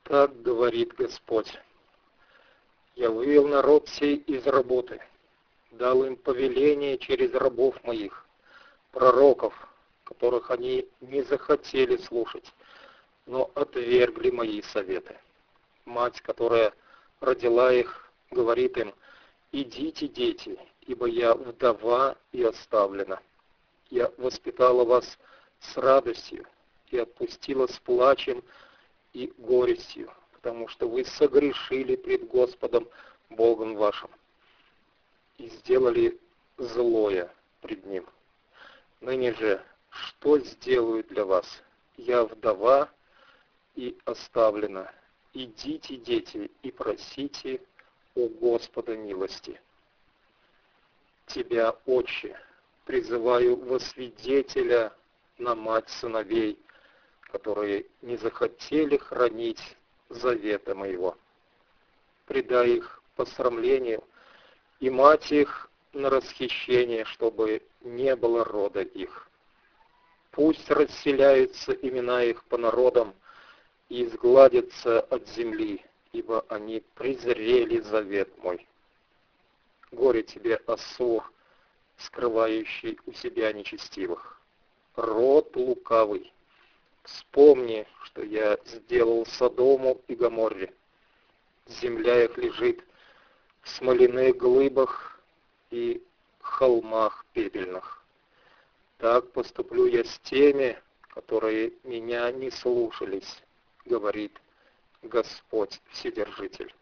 Так говорит Господь: я вывел народ сей из работы, дал им повеление через рабов моих, пророков, которых они не захотели слушать, но отвергли мои советы. Мать, которая родила их, говорит им: идите, дети, ибо я вдова и оставлена. Я воспитала вас с радостью и отпустила с плачем и горестью, потому что вы согрешили пред Господом Богом вашим и сделали злое пред Ним. Ныне же, что сделаю для вас? Я вдова и оставлена. Идите, дети, и просите у Господа милости. Тебя, Отче, призываю во свидетеля на мать сыновей, которые не захотели хранить завета моего. Предай их посрамлению, и мать их на расхищение, чтобы не было рода их. Пусть расселяются имена их по народам и изгладятся от земли, ибо они презрели завет мой. Горе тебе, Ассур, скрывающий у себя нечестивых. Род лукавый, вспомни, что я сделал Содому и Гоморре. Земля их лежит в смоляных глыбах и холмах пепельных. Так поступлю я с теми, которые меня не слушались, говорит Господь Вседержитель.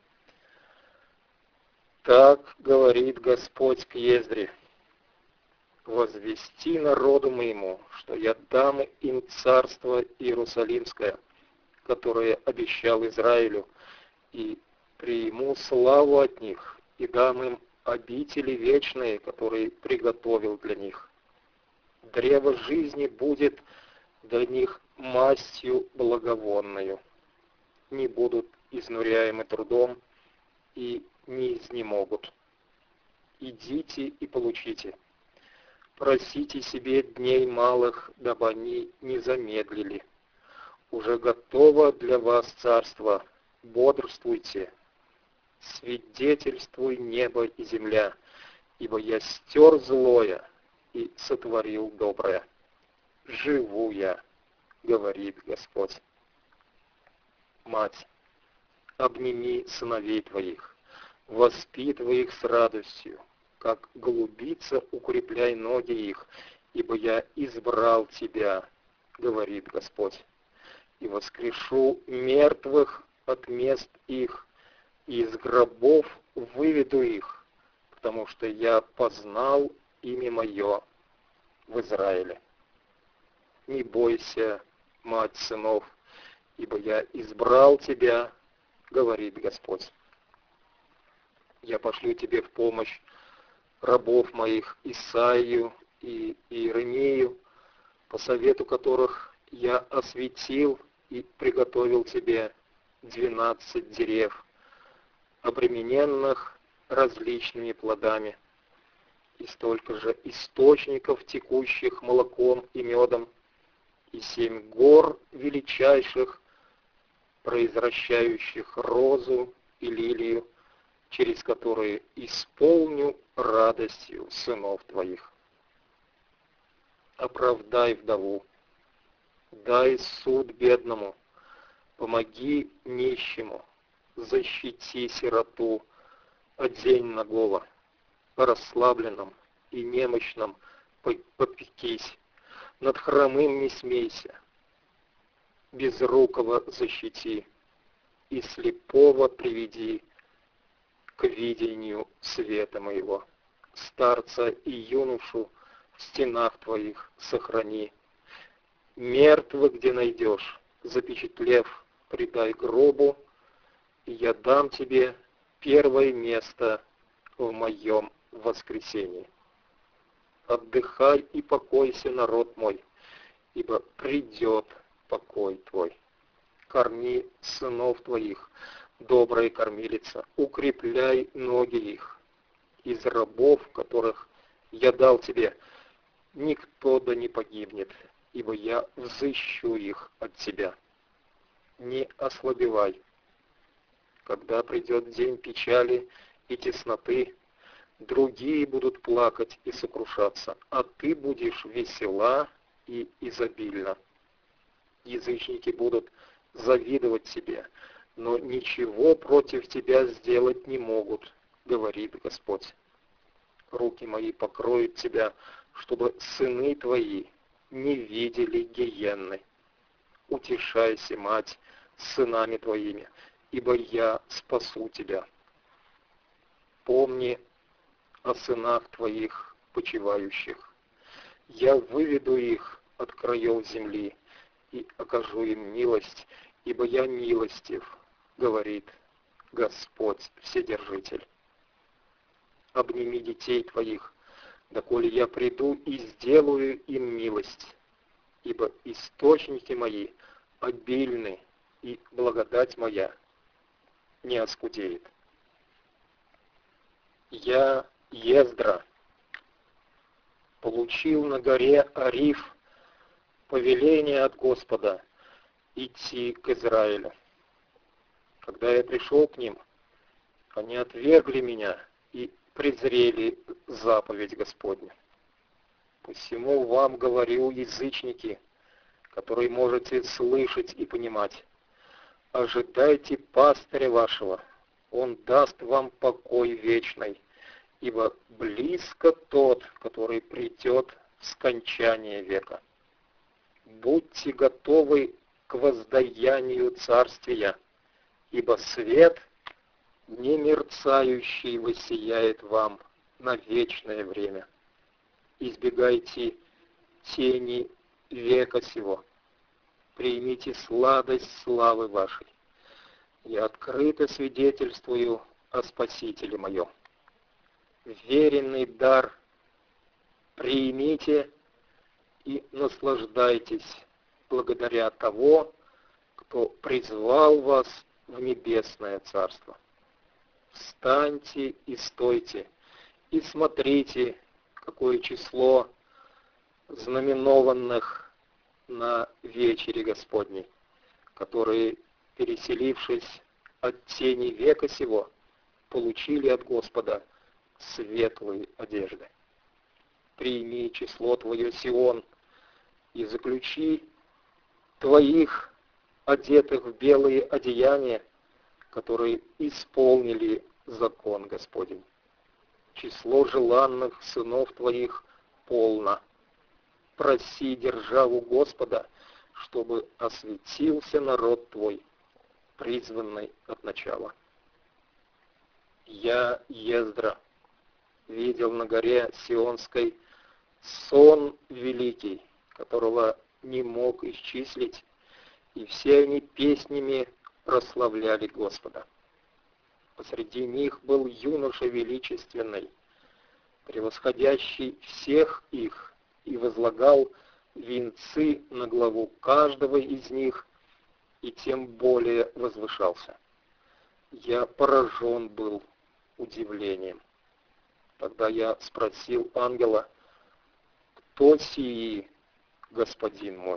Так говорит Господь к Ездре: возвести народу моему, что я дам им царство Иерусалимское, которое обещал Израилю, и приму славу от них, и дам им обители вечные, которые приготовил для них. Древо жизни будет для них мастью благовонною. Не будут изнуряемы трудом и не изнемогут. Идите и получите. Просите себе дней малых, дабы они не замедлили. Уже готово для вас царство, бодрствуйте. Свидетельствуй небо и земля, ибо я стер злое и сотворил доброе. Живу я, говорит Господь. Мать, обними сыновей твоих, воспитывай их с радостью, как голубица укрепляй ноги их, ибо я избрал тебя, говорит Господь, и воскрешу мертвых от мест их, и из гробов выведу их, потому что я познал имя мое в Израиле. Не бойся, мать сынов, ибо я избрал тебя, говорит Господь. Я пошлю тебе в помощь рабов моих Исаию и Иеремию, по совету которых я осветил и приготовил тебе 12 дерев, обремененных различными плодами, и столько же источников, текущих молоком и медом, и 7 гор величайших, произвращающих розу и лилию, через которые исполню радостью сынов твоих. Оправдай вдову, дай суд бедному, помоги нищему, защити сироту, одень нагого, расслабленном и немощном попекись, над хромым не смейся, безрукого защити и слепого приведи к видению света моего. Старца и юношу в стенах твоих сохрани. Мертвых, где найдешь, запечатлев, предай гробу, и я дам тебе первое место в моем воскресении. Отдыхай и покойся, народ мой, ибо придет покой твой. Корми сынов твоих, добрая кормилица, укрепляй ноги их. Из рабов, которых я дал тебе, никто да не погибнет, ибо я взыщу их от тебя. не ослабевай. Когда придет день печали и тесноты, другие будут плакать и сокрушаться, а ты будешь весела и изобильна. Язычники будут завидовать тебе, но ничего против тебя сделать не могут, говорит Господь. Руки мои покроют тебя, чтобы сыны твои не видели гиенны. Утешайся, мать, с сынами твоими, ибо я спасу тебя. Помни о сынах твоих почивающих. Я выведу их от краев земли и окажу им милость, ибо я милостив, говорит Господь Вседержитель. Обними детей твоих, доколе я приду и сделаю им милость, ибо источники мои обильны, и благодать моя не оскудеет. Я, Ездра, получил на горе Ариф повеление от Господа идти к Израилю. Когда я пришел к ним, они отвергли меня и презрели заповедь Господню. Посему вам говорю, язычники, которые можете слышать и понимать, ожидайте пастыря вашего, он даст вам покой вечный, ибо близко тот, который придет в скончание века. Будьте готовы к воздаянию царствия, ибо свет немерцающий воссияет вам на вечное время. Избегайте тени века сего. Примите сладость славы вашей. Я открыто свидетельствую о Спасителе моем. Веренный дар примите и наслаждайтесь благодаря того, кто призвал вас в небесное царство. Встаньте и стойте, и смотрите, какое число знаменованных на вечере Господней, которые, переселившись от тени века сего, получили от Господа светлые одежды. Прими число твое, Сион, и заключи твоих, одетых в белые одеяния, которые исполнили закон Господень. Число желанных сынов твоих полно. Проси державу Господа, чтобы осветился народ твой, призванный от начала. Я, Ездра, видел на горе Сионской сон великий, которого не мог исчислить, и все они песнями прославляли Господа. Посреди них был юноша величественный, превосходящий всех их, и возлагал венцы на главу каждого из них, и тем более возвышался. Я поражен был удивлением. Тогда я спросил ангела: кто сии, господин мой?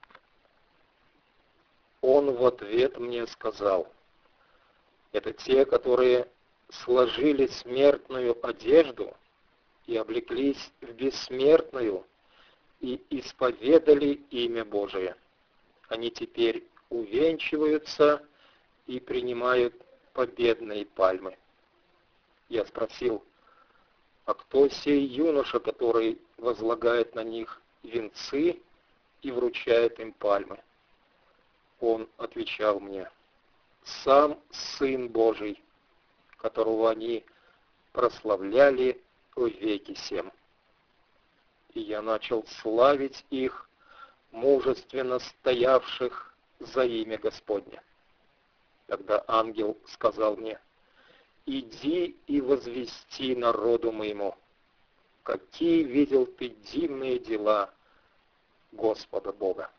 Он в ответ мне сказал: это те, которые сложили смертную одежду и облеклись в бессмертную и исповедали имя Божие. Они теперь увенчиваются и принимают победные пальмы. Я спросил: а кто сей юноша, который возлагает на них венцы и вручает им пальмы? Он отвечал мне: сам Сын Божий, которого они прославляли в веки сем. И я начал славить их, мужественно стоявших за имя Господне. Тогда ангел сказал мне: иди и возвести народу моему, какие видел ты дивные дела Господа Бога.